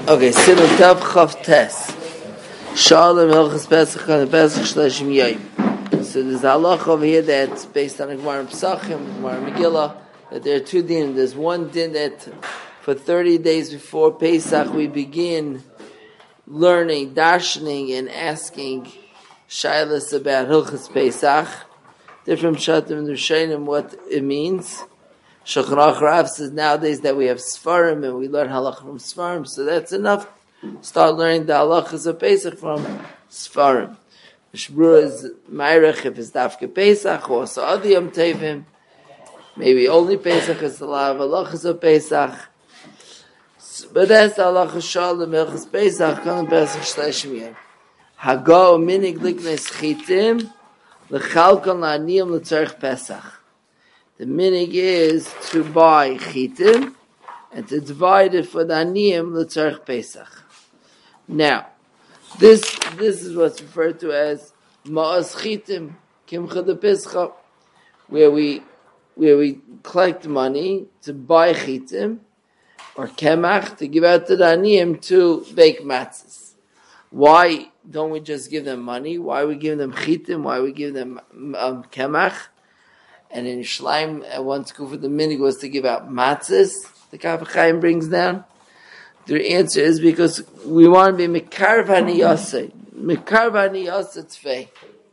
Okay, Simon Tav Chav Tes. Shalom Hilchas Pesach on the Pesach Shleshim Yom. So there's a halacha over here that's based on a Gemara Pesachim, Gemara Megillah, that there are two din. There's one din that for 30 days before Pesach we begin learning, darshaning, and asking shaylas about Hilchas Pesach. Different shatim and rishonim what it means. Shulchan Aruch Rav says nowadays that we have Sfarim and we learn halacha from Sfarim, so that's enough. Start learning the halachas of Pesach from Sfarim. Shbura is Mayrech if it's Dafke Pesach or Sa'adi Yom Tevim. Maybe only Pesach is a lot of halachas of Pesach. But that's the halacha Shalom Hilchas Pesach Kol Pesach Shleshim Yom. Hago minig liknes chitim lechalkon la'aniyim l'tzarech Pesach. The minig is to buy chitim and to divide it for the aniyim l'tzarech Pesach. Now, this is what's referred to as ma'as chitim kimcha de pescha, where we collect money to buy chitim or kemach to give out to the aniyim to bake matzahs. Why don't we just give them money? Why are we giving them chitim? Why are we giving them kemach? And in Shleim, at one school for the minig was to give out matzahs, the Kaf HaChaim brings down. The answer is because we want to be Mekarv HaNiyaseh. Mekarv HaNiyaseh Tzvei.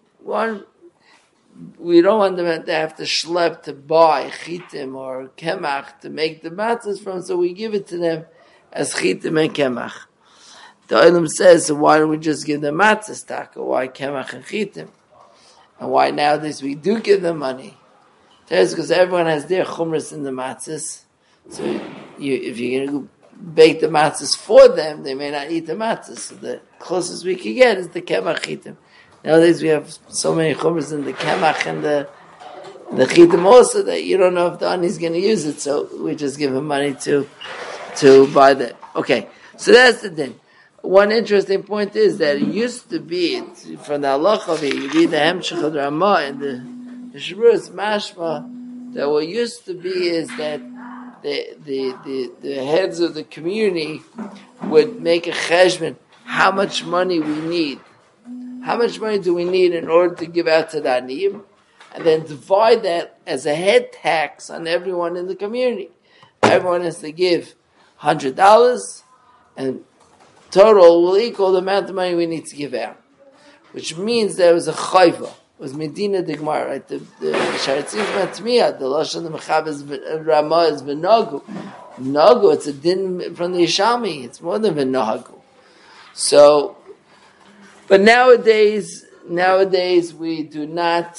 We don't want them to have to schlep to buy chitim or kemach to make the matzahs from, so we give it to them as chitim and kemach. The Olam says, so why don't we just give them matzahs, taka? Why kemach and chitim? And why nowadays we do give them money? That's because everyone has their chumras in the matzahs. So if you're going to bake the matzahs for them, they may not eat the matzahs. So the closest we can get is the kemach chitim. Nowadays we have so many chumras in the kemach and the chitim also that you don't know if the ani is going to use it. So we just give him money to buy that. Okay, so that's the thing. One interesting point is that it used to be from the halacha of it, you read the Hemshech of the Ramah and the Shurus Mashma, that what used to be is that the heads of the community would make a cheshbon, how much money we need. How much money do we need in order to give out to the aniyim? And then divide that as a head tax on everyone in the community. Everyone has to give $100 and total will equal the amount of money we need to give out. Which means there was a chayva. It was Medina de Gemara, right? The Sharatzim Matmiyah, the Lashon the Mechab is Ramah is V'Nagu. Nagu, it's a din from the Yishami. It's more than V'Nagu. So, but nowadays we do not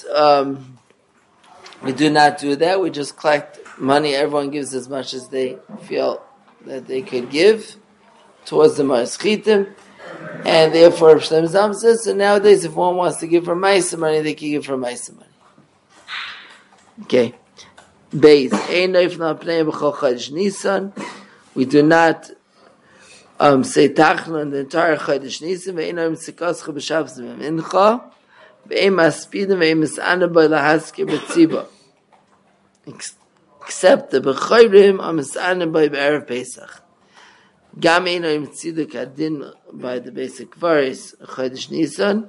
do that. We just collect money. Everyone gives as much as they feel that they could give towards the Ma'aschitim. And therefore, Shlem Zam says, so nowadays, if one wants to give for Maisa money, they can give for Maisa money. Okay. Beis. We do not say Tachlan the entire Chodesh Nisan. Ve'einoim Tzikoscha b'Shavs v'Mincha. Ve'eim Aspidim ve'eim Mis'ana b'I Lahaske b'Tziba. Except the B'Choyrim are Mis'ana b'I b'Erev Pesach. Gam einoim tziduk adin by the basic verse Chodesh Nisan.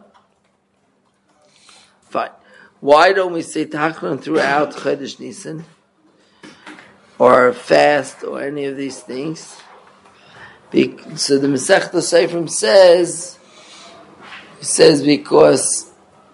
Fine. Why don't we say Tachlan throughout Chodesh Nisan or fast or any of these things? So the Masechta Seifrim says because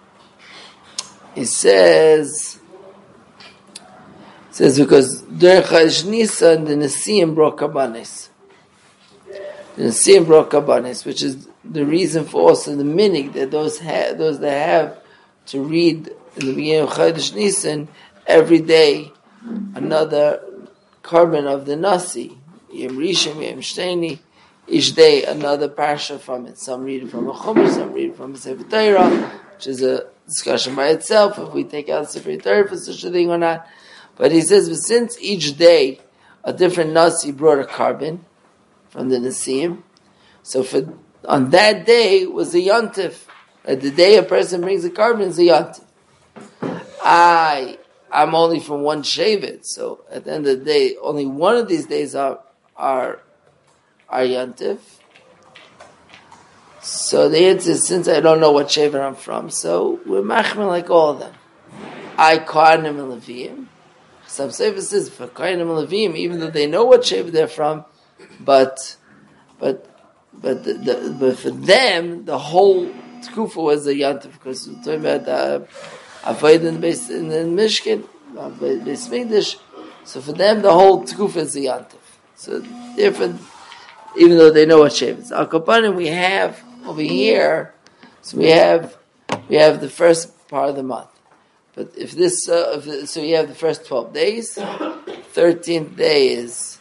during Chodesh Nisan the Nesiim brought Kabbanis. The Nesiim brought Kabbanis, which is the reason for also the minig that those that have to read in the beginning of Chodesh Nisan every day another carbon of the Nasi, Yom Rishon, Yom Shteni, each day another parsha from it. Some read it from a Chumash, some read it from a Sefer Torah, which is a discussion by itself if we take out Sefer Torah for such a thing or not. But he says, but since each day a different Nasi brought a carbon from the Nesiim, so on that day was a Yontif. At the day a person brings a carbon is a Yontif. I'm only from one Shevet, so at the end of the day, only one of these days are Yontif, So the answer is, since I don't know what Shevet I'm from, so we're machmer like all of them. I Kohanim and Levim. Some Sefer says for Kohanim and Levim, even though they know what Shevet they're from, but for them the whole Tkufa was a yantiv, because we're talking about Avodah based in Mishkan, Beis Mikdash. So for them the whole Tkufa is a yantiv. So different, even though they know what Shevet is. Al Kapanim we have over here, so we have the first part of the month. But if this, so you have the first 12 days. 13th day is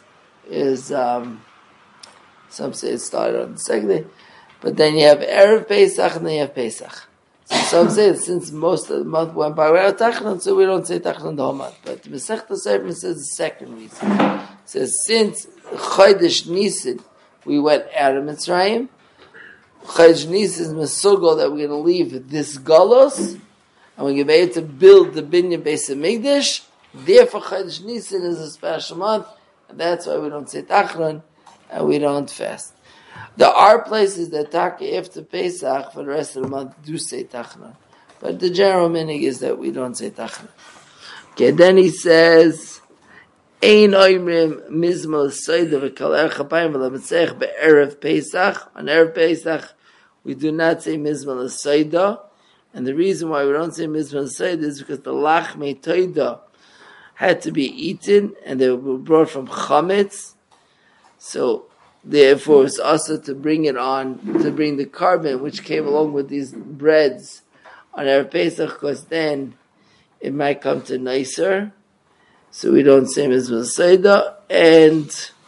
some say it started on the second day, but then you have Erev Pesach and then you have Pesach. So some say that since most of the month went by without Tachnun, so we don't say Tachnun the whole month. But the Masechta Sefer says the second reason. It says since Chodesh Nisan we went out of Mitzrayim, Chodesh Nisan is Mesugol that we're going to leave this Galos, and we're going to be able to build the Binyan Beis Hamikdash. Therefore, Chodesh Nisan is a special month, and that's why we don't say Tachnun and we don't fast. There are places that Taka after Pesach for the rest of the month do say Tachnun, but the general meaning is that we don't say Tachnun. Okay, then he says, Ein oimrim mizmal soida v'kal erech hapayim v'lamitzech be'erev Pesach. On Erev Pesach, we do not say mizmal soida. And the reason why we don't say mizmal soida is because the lachmei toida had to be eaten, and they were brought from chametz. So, therefore, it's also to bring it on, to bring the carbon, which came along with these breads on Erev Pesach, because then it might come to nicer. So we don't say Mizvah Seidah, and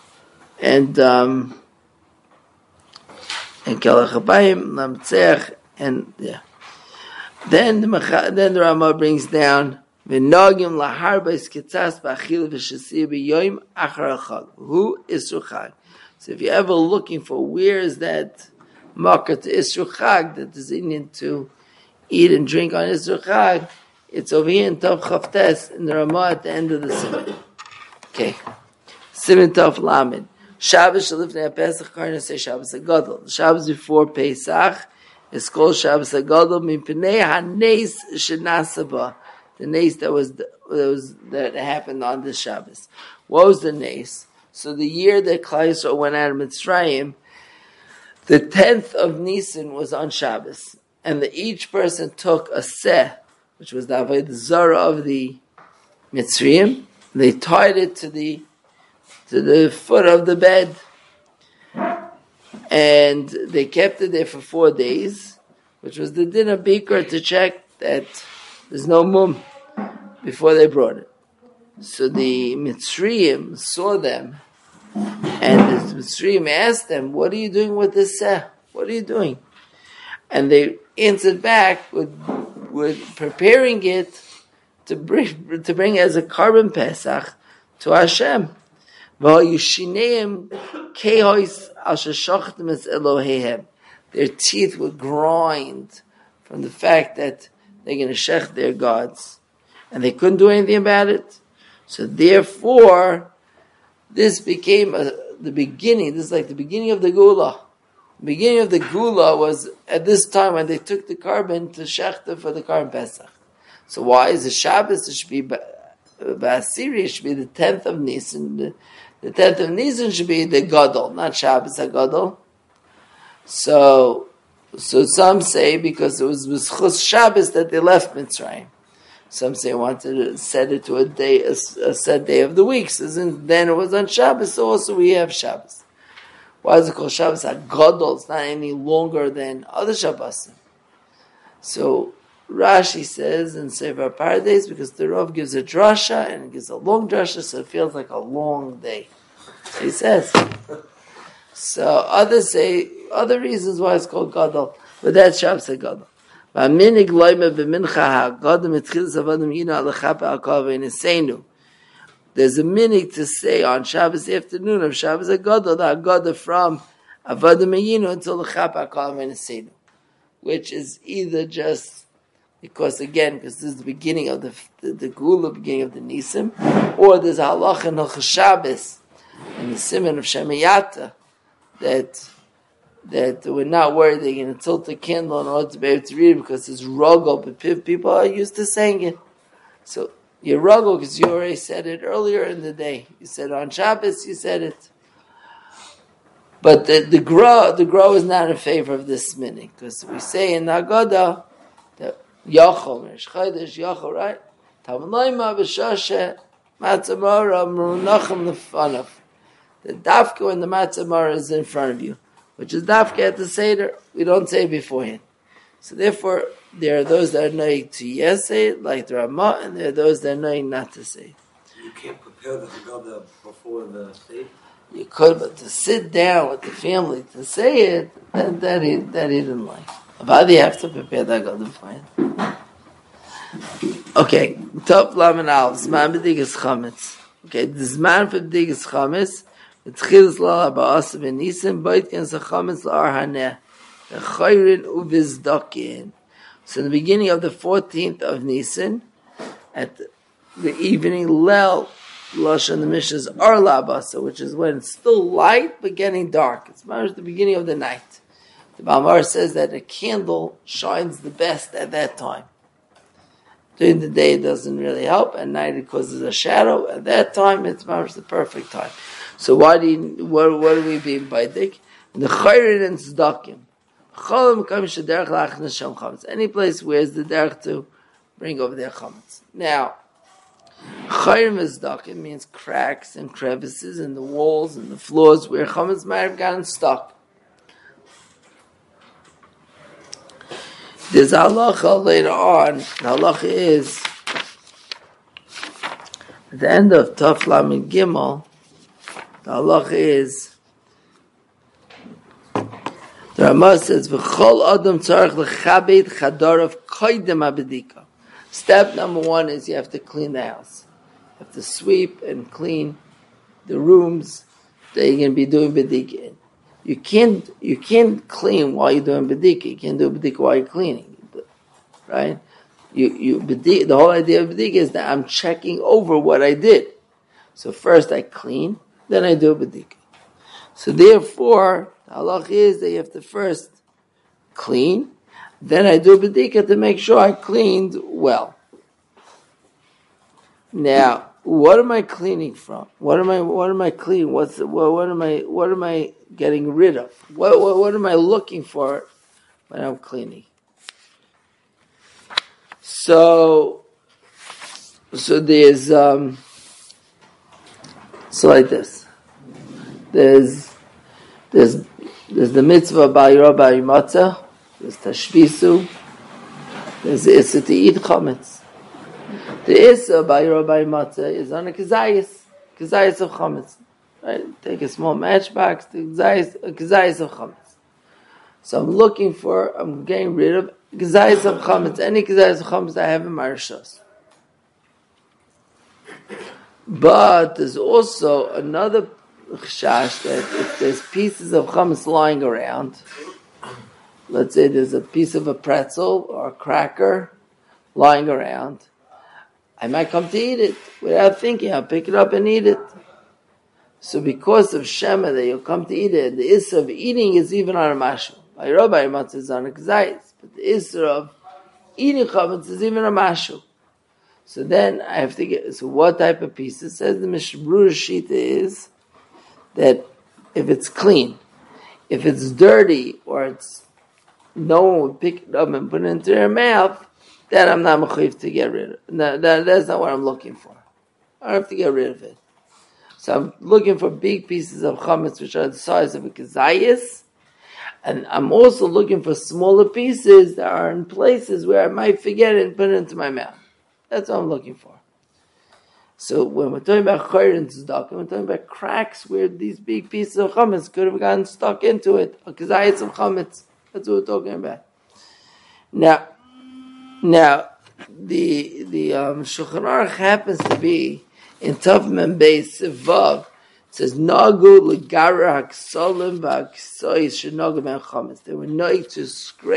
Kelach Habayim, Lamtzeach, and yeah. Then the Rama brings down V'nogim laharbais kitzas b'achil v'shasir b'yoyim achar chag. Who is Chag? So if you're ever looking for where is that marker to Isru Chag, that is Indian to eat and drink on Isru Chag, it's over here in Tov Chavtes in the Ramah at the end of the Siman. Okay. Siman Tov Lamed. Shabbos Shalifnei HaPesach Karna say Shabbos HaGadol. The Shabbos before Pesach is called Shabbos HaGadol Mipnei HaNeis Shenasaba. The Nes that happened on this Shabbos. What was the Nes? So the year that Klal Yisrael went out of Mitzrayim, the 10th of Nisan was on Shabbos, and each person took a seh, which was the Avodah Zarah of the Mitzrayim. They tied it to the foot of the bed, and they kept it there for 4 days, which was the din of Bikkur to check that there's no mum before they brought it. So the Mitzrayim saw them, and the Mitzrayim asked them, "What are you doing with this seh? What are you doing?" And they answered back with preparing it to bring as a carbon pesach to Hashem. Their teeth would grind from the fact that they're going to shech their gods, and they couldn't do anything about it. So therefore, this became the beginning. This is like the beginning of the Gula. The beginning of the Gula was at this time when they took the carbon to shechta for the carbon Pesach. So why is it Shabbos? It should be Ba'asiri. It should be the 10th of Nisan. The 10th of Nisan should be the Gadol, not Shabbos HaGadol. So some say because it was B'schus Shabbos that they left Mitzrayim. Some say wanted to set it to a day, a set day of the week. So then it was on Shabbos, so also we have Shabbos. Why is it called Shabbos HaGadol? It's not any longer than other Shabbos. So Rashi says in Sefer Pardes, because the Rav gives a drasha, and it gives a long drasha, so it feels like a long day. So he says. So others say, other reasons why it's called Gadol, but that's Shabbos HaGadol. There's a minig to say on Shabbos afternoon of Shabbos HaGadol, the Haggadah from Avodah Meyinu until the Chapa HaKol V'Nesenu, which is either just because this is the beginning of the Gula, beginning of the Nisim, or there's a halacha in Hilchos Shabbos in the Siman of Shemayata that that we're not worried they're going to tilt the candle in order to be able to read it because it's ruggle, but people are used to saying it. So you're ruggle because you already said it earlier in the day. You said on Shabbos, you said it. But the Gra is not in favor of this minhag because we say in Haggadah that Yachol, Rish Chodesh, Yachol, right? Tavanoima b'shashe matzamara mrunachim lefanav. The dafka when the matzamara is in front of you, which is dafka at the seder. We don't say beforehand. So therefore, there are those that are knowing to yes say it, like the Ramah, and there are those that are knowing not to say it. You can't prepare the Haggadah before the seder? You could, but to sit down with the family to say it, that he didn't like. But you have to prepare the Haggadah for him. Okay, top lamen al zman b'digas chametz. Okay, the zman for b'digas chametz. It's chilz la ba'asav in Nisan b'it ken chametz la'ar haneh. The chayrin uvizdakin. So in the beginning of the 14th of Nisan, at the evening, Lel, Lashon, the Mishnah is Ar Labasa, which is when it's still light but getting dark. It's the beginning of the night. The Balmar says that a candle shines the best at that time. During the day it doesn't really help. At night it causes a shadow. At that time it's the perfect time. So what do we mean by dik? The chayrin and tzdakim. Any place where is the derech to bring over their chametz. Now, chayrim tzdakim means cracks and crevices in the walls and the floors where chametz might have gotten stuck. There's a halacha later on. The halacha is at the end of Taf Lamed Gimel. The halacha is the Ramah says v'chol adam tzarich lechabed chadarav koydem habedika. Step number 1 is you have to clean the house. You have to sweep and clean the rooms that you're going to be doing bedika in. You can't clean while you're doing bedika. You can't do bedika while you're cleaning, right? The whole idea of bedika is that I'm checking over what I did. So first I clean, then I do bedika. So therefore, the halach is that you have to first clean, then I do bedika to make sure I cleaned well. Now, what am I cleaning from? What am I cleaning? What am I getting rid of? What am I looking for when I'm cleaning? So there's so like this. There's the mitzvah ba'ira ba'imata. There's tashbisu. There's the issa to eat chametz. The issa ba'ira ba'imata is on a kazayis of chametz. Right? Take a small matchbox, the kazayis of chametz. So I'm getting rid of kazayis of chametz. Any kazayis of chametz I have in my rishos. But there's also another chashash that if there's pieces of chametz lying around, let's say there's a piece of a pretzel or a cracker lying around, I might come to eat it without thinking. I'll pick it up and eat it. So because of Shema that you'll come to eat it, the issur of eating is even on a mashu. By Rabbi Matzah is on a kzayis, but the issur of eating chametz is even a mashu. So then I have to get. So what type of pieces? Says the Mishbru Shita is that if it's clean, if it's dirty or no one would pick it up and put it into their mouth, then I'm not mechuyev to get rid of it. That's not what I'm looking for. I don't have to get rid of it. So I'm looking for big pieces of chametz which are the size of a kazayis, and I'm also looking for smaller pieces that are in places where I might forget it and put it into my mouth. That's what I'm looking for. So when we're talking about chayr and tzedakah, we're talking about cracks where these big pieces of chametz could have gotten stuck into it. A kazayis of chametz. That's what we're talking about. Now, the Shulchan Aruch happens to be in Tav Mem Beis Vav. It says Nagu L'Gara Haksolim VaHaksois Shenoga Ben Chametz. They were known to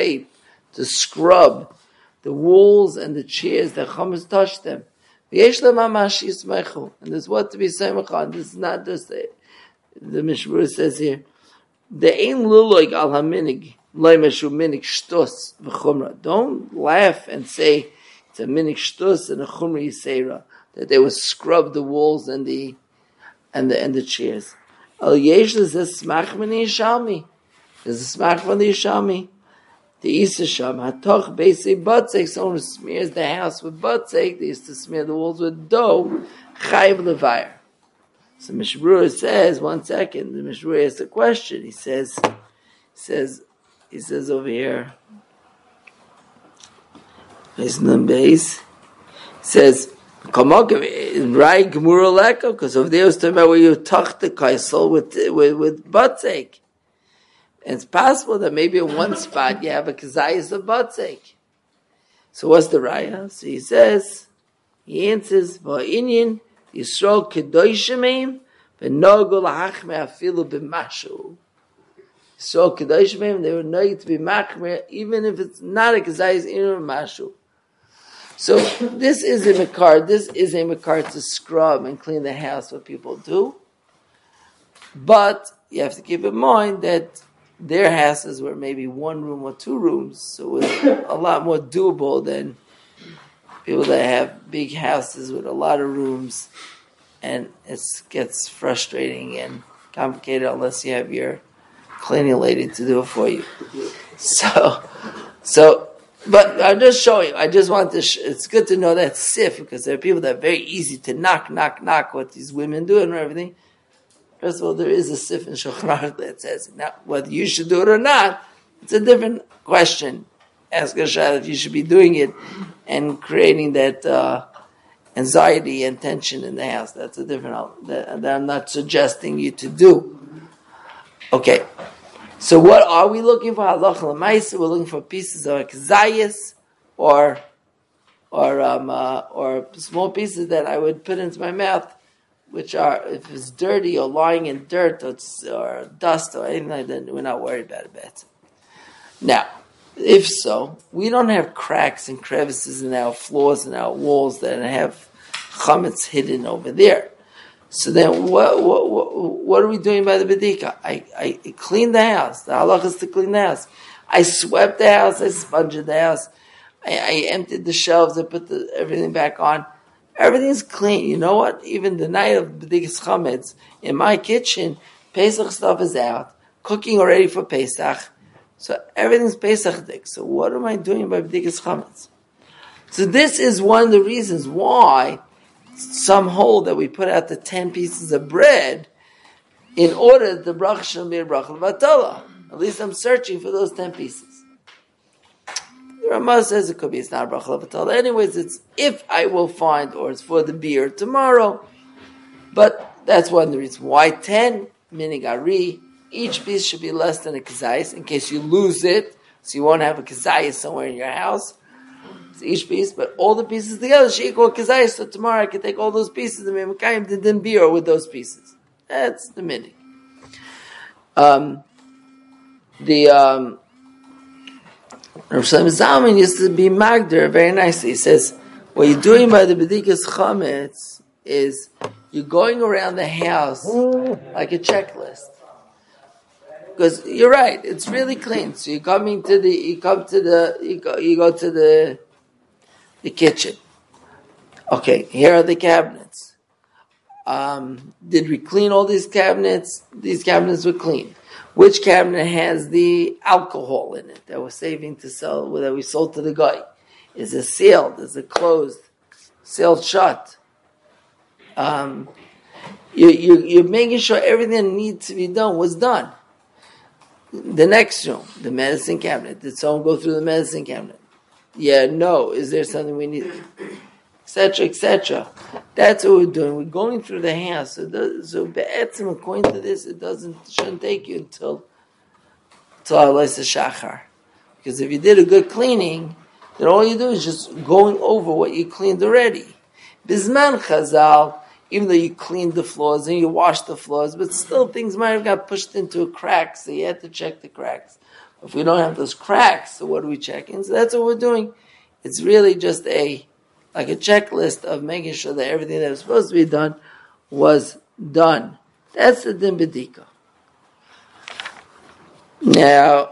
scrub the walls and the chairs that chametz touched them. V'yesh le'mamash yismechu, and there's what to be semach on. This is not just the Mishmur says here. The ain luloig al haminig loimeshu minig shtus v'chumra. Don't laugh and say it's a minig shtus and a chumra yisera, that they would scrub the walls and the chairs. Al yesh is a smach min Yishalmi. There's a smach from the Yishalmi. The Isasham hatoch basic butzik. Someone who smears the house with butzik, they used to smear the walls with dough. Chayv levayer. So Mishmur says, 1 second, the Mishmur asks a question. He says over here, his base, he says, right Gemura Leka, because over there was talking about where you touch the kaisel with butzik. And it's possible that maybe in one spot you have a kazayas of butzik. So what's the raya? So he answers, Va'inyin, Yisrael kedoshimim, v'nogu lahachme afilu b'mashu. Yisrael kedoshimim, they were knowing to be machmer, even if it's not a kazayas in or mashu. So this is a makar to scrub and clean the house, what people do. But you have to keep in mind that their houses were maybe 1 room or 2 rooms, so it was a lot more doable than people that have big houses with a lot of rooms, and it gets frustrating and complicated unless you have your cleaning lady to do it for you. But I'm just showing. I just want to. It's good to know that sif, because there are people that are very easy to knock what these women do and everything. First of all, there is a sif in Shulchan Aruch that says now whether you should do it or not. It's a different question. Ask Hashem if you should be doing it and creating that anxiety and tension in the house. That's a different. That I'm not suggesting you to do. Okay. So what are we looking for? Halacha l'maisa. We're looking for pieces of kazayas or small pieces that I would put into my mouth, which are, if it's dirty or lying in dirt or dust or anything like that, we're not worried about it. Now, if so, we don't have cracks and crevices in our floors and our walls that have chametz hidden over there. So then, what are we doing by the bedika? I cleaned the house. The halach is to clean the house. I swept the house. I sponged the house. I emptied the shelves. I put everything back on. Everything's clean. You know what? Even the night of bedikas chametz in my kitchen, Pesach stuff is out. Cooking already for Pesach. So everything's Pesach dik. So what am I doing by bedikas chametz? So this is one of the reasons why some hold that we put out the 10 pieces of bread in order that the bracha shall be a bracha l'vatala. At least I'm searching for those 10 pieces. The Ramah says it could be it's not a bracha l'vatala. Anyways, it's if I will find, or it's for the beer tomorrow. But that's one of the reasons. Why 10? Minig ari. Each piece should be less than a kazayis in case you lose it, so you won't have a kazayis somewhere in your house. Each piece, but all the pieces together should equal kazayis. So tomorrow I can take all those pieces and make the din beer with those pieces. That's the minig. Rav Shlomo Zalman used to be magder very nicely. He says, what you're doing by the bedikas chametz is you're going around the house like a checklist. Because you're right, it's really clean. So you go to the kitchen. Okay, here are the cabinets. Did we clean all these cabinets? These cabinets were clean. Which cabinet has the alcohol in it that we're saving to sell, that we sold to the guy? Is it sealed? Is it closed? Sealed shut? You're making sure everything that needs to be done was done. The next room, the medicine cabinet. Did someone go through the medicine cabinet? Yeah, no. Is there something we need? Etc., etc. That's what we're doing. We're going through the house. So be'etzim, according to this, shouldn't take you until Alaysa Shachar. Because if you did a good cleaning, then all you do is just going over what you cleaned already. Bizman Chazal, even though you cleaned the floors and you washed the floors, but still things might have got pushed into a crack, so you had to check the cracks. If we don't have those cracks, so what are we checking? So that's what we're doing. It's really just like a checklist of making sure that everything that was supposed to be done was done. That's the din b'dika. Now,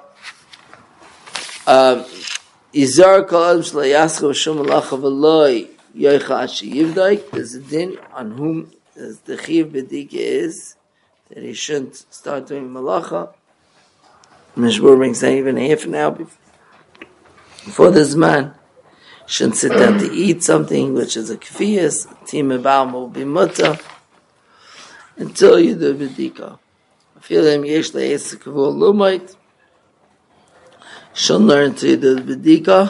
Izar kol adam shlo yaschov shum malacha v'loi yoicha ashi yivdaik. There's a din on whom the chiv b'dika is that he shouldn't start doing malacha. Mishmur brings down even half an hour before this man shouldn't sit down to eat something which is a kfiyas. Tima b'alma will be mutter until you do b'dika. I feel them yesh le'esek v'ol lumait. Shouldn't learn to do the b'dika.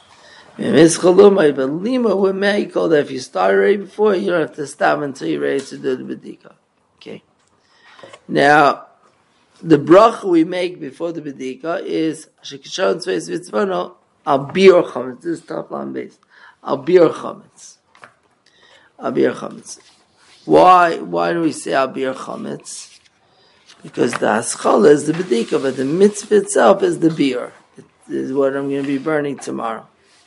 We may call that if you start already before, you don't have to stop until you're ready to do the b'dika. Okay. Now, the bracha we make before the b'dika is shekishon tzveis v'tzvano al bir chametz. This is top line base. Al bir chametz. Al bir chametz. Why do we say al bir chametz? Because the haschala is the b'dika, but the mitzvah itself is the bir. It is what I'm going to be burning tomorrow.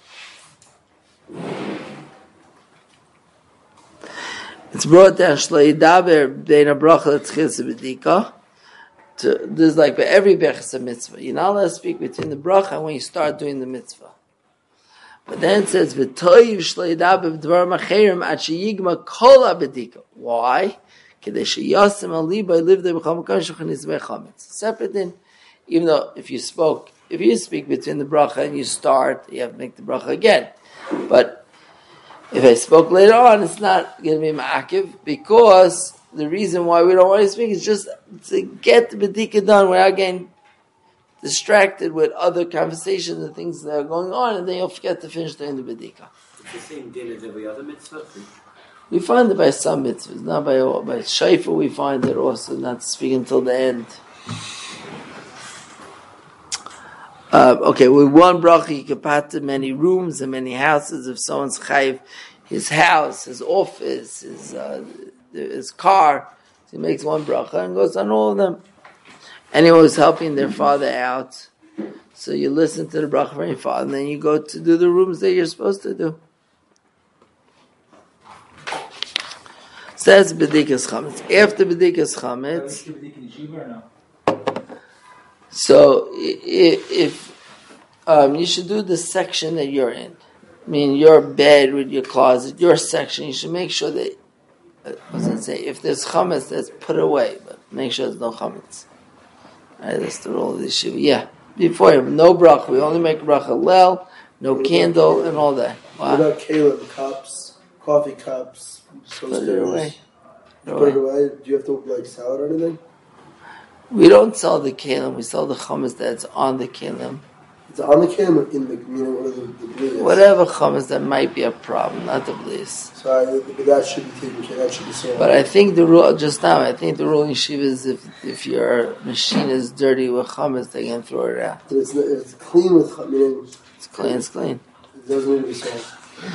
It's brought down shleidaber bein a bracha l'tchis b'dika. This is like by every bechas mitzvah. You're not allowed to speak between the bracha and when you start doing the mitzvah. But then it says v'toiv shleidaber b'dvar macherim at sheyigma kol b'dika. Why? Kedei sheyasim alibay live there b'cham kashach nizvei chametz. Separate thing. Even though if you speak between the bracha and you start, you have to make the bracha again. But if I spoke later on, it's not going to be ma'akiv, because the reason why we don't want to speak is just to get the b'dika done without getting distracted with other conversations and things that are going on, and then you'll forget to finish doing the b'dika. It's the same din as every other mitzvah? We find it by some mitzvahs, not by all. By shayfa we find it also not to speak until the end. Okay, with one bracha, you can pat many rooms and many houses. If someone's chayiv, his house, his office, his car, so he makes one bracha and goes on all of them. Anyone who's helping their father out, so you listen to the bracha from your father, and then you go to do the rooms that you're supposed to do. Says b'dikas chametz. After b'dikas chametz, so if you should do the section that you're in, I mean your bed with your closet, your section, you should make sure that, if there's chametz, that's put away, but make sure there's no chametz. Alright, that's the rule of the yeshiva. Yeah, before you have no bracha, we only make bracha lel, no candle, and all that. What about kalim, cups, coffee cups? Put it away. Put it away. Do you have to sell it or anything? We don't sell the kalim, we sell the chametz that's on the kalim. It's on the kalim in the the blias. Whatever chametz that might be a problem, not the blias. So that should be taken care of, that should be sold. But I think the rule, just now, I think the rule in yeshiva is if your machine is dirty with chametz, they can throw it out. But it's clean with chametz. It's clean. It doesn't need to be sold.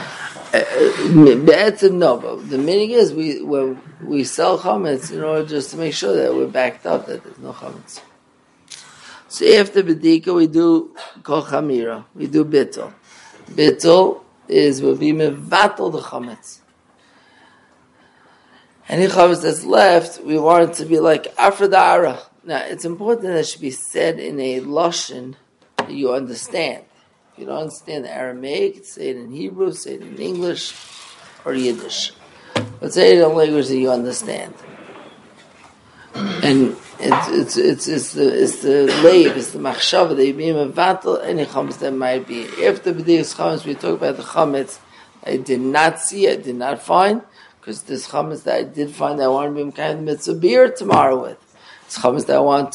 No, but the meaning is when we sell chametz in order just to make sure that we're backed up that there's no chametz. So after b'dika we do kol chamira, we do bittul. Bittul is we'll be mevatel the chametz. Any chametz that's left, we want it to be like afradara. Now it's important that it should be said in a lashon that you understand. If you don't understand the Aramaic, say it in Hebrew, say it in English, or Yiddish. But say it in a language that you understand. And it's the lave, it's the machshava that you be mevatel any chametz that might be. After b'dikas chametz, we talk about the chametz I did not see, I did not find, because this chametz that I did find, I want to be kind of mitzvah beer tomorrow with. It's chametz that I want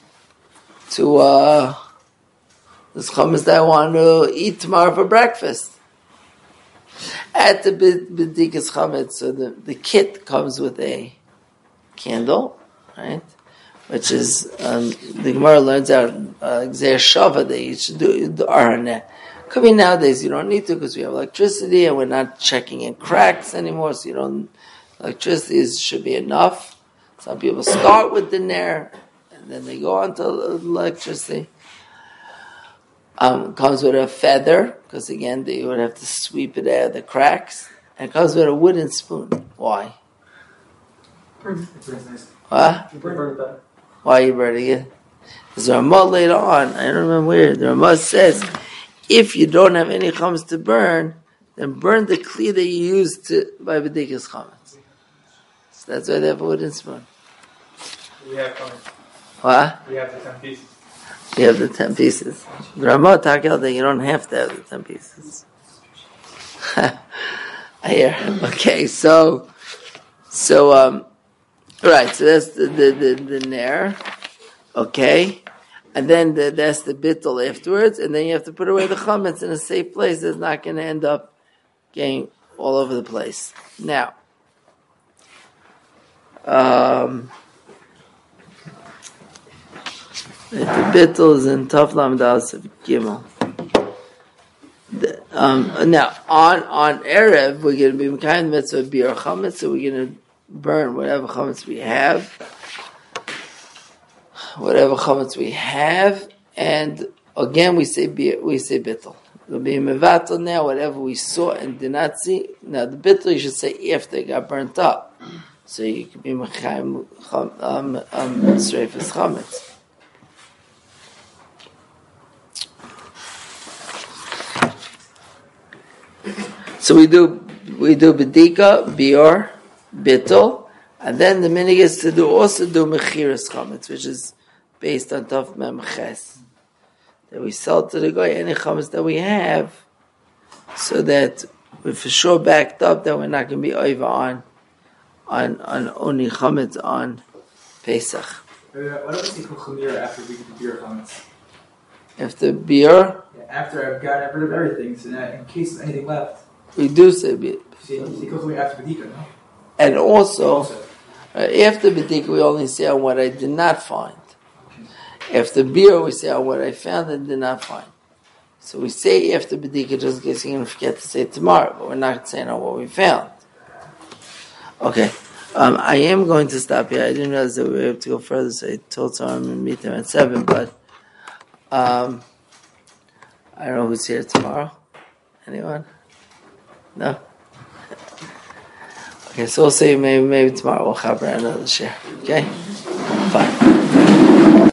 this chametz that I want to eat tomorrow for breakfast. At the b'dikas chametz, so the kit comes with a candle, right? Which is the Gemara learns out Gzeir Shava that you should do the Araneh. Could be nowadays you don't need to because we have electricity and we're not checking in cracks anymore. So electricity should be enough. Some people start with the ner and then they go on to electricity. Comes with a feather because again they would have to sweep it out of the cracks. And it comes with a wooden spoon. Why? What? Why are you burning it? The Ramah later on, I don't remember where, the Ramah says, if you don't have any chametz to burn, then burn the kli that you used by b'dikas chametz. So that's why they have a wooden spoon. We have chametz. What? We have the 10 pieces. You have the 10 pieces. The Ramah talk out that you don't have to have the 10 pieces. Here, okay, so right, so that's the nair, okay, and then that's the bittul afterwards, and then you have to put away the chametz in a safe place that's not going to end up getting all over the place. Now, the bittul is in Taf Lamed Aleph of Gimel. Now, on Erev, we're going to be Mekayim the mitzvah of Biur Chametz, so we're going to burn whatever chametz we have. And again, we say bittul. We'll be mevatel now, whatever we saw and did not see. Now, the bittul, you should say after it got burnt up. So you could be Mekayim Sreifas Chametz. So we do bedika, bior, bittul, and then the minig is to do mechiras chametz, which is based on Taf Mem Ches, that we sell to the guy any chametz that we have, so that we're for sure backed up that we're not going to be over on only chametz on Pesach. Why don't we say Chumir after we get the beer chametz? After bior, After I've gotten rid of everything, so that in case there's anything left. we do say bior. You say Chumir after Bedika, no? And also, after Bedika, we only say on what I did not find. After Biur, we say on what I found and did not find. So we say after Bedika, just in case you're going to forget to say it tomorrow, but we're not saying on what we found. Okay. I am going to stop here. I didn't realize that we were able to go further, so I told someone I'm going to meet them at 7, but I don't know who's here tomorrow. Anyone? No? Okay, so we'll see maybe tomorrow we'll have another share. Okay?